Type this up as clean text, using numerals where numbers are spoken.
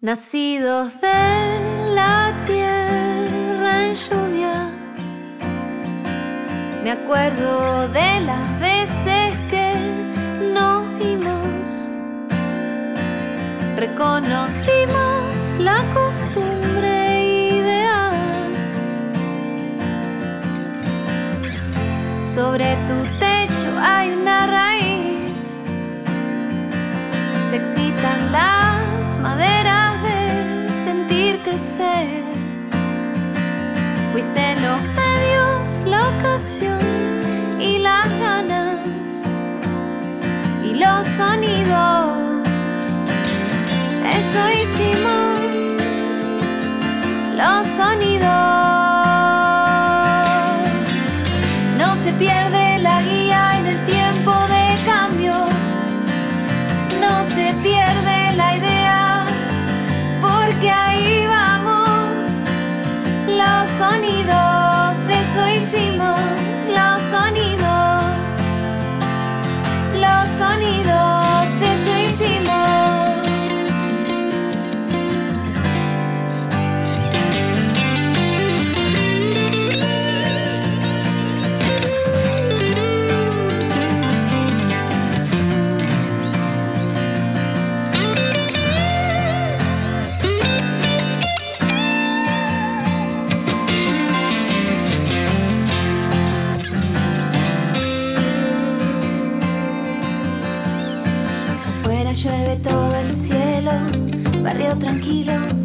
Nacidos de la tierra en lluvia, me acuerdo de las veces que nos vimos, reconocimos la costumbre ideal. Sobre tu techo hay una raíz, se excitan las maderas de sentir crecer. Fuiste los medios, la ocasión y las ganas y los sonidos. Eso hicimos, los sonidos. No se pierde la guía en el tiempo de cambio, no se pierde la idea, porque ahí vamos. Los sonidos, eso hicimos, los sonidos, los sonidos, eso hicimos. Llueve todo el cielo, barrio tranquilo.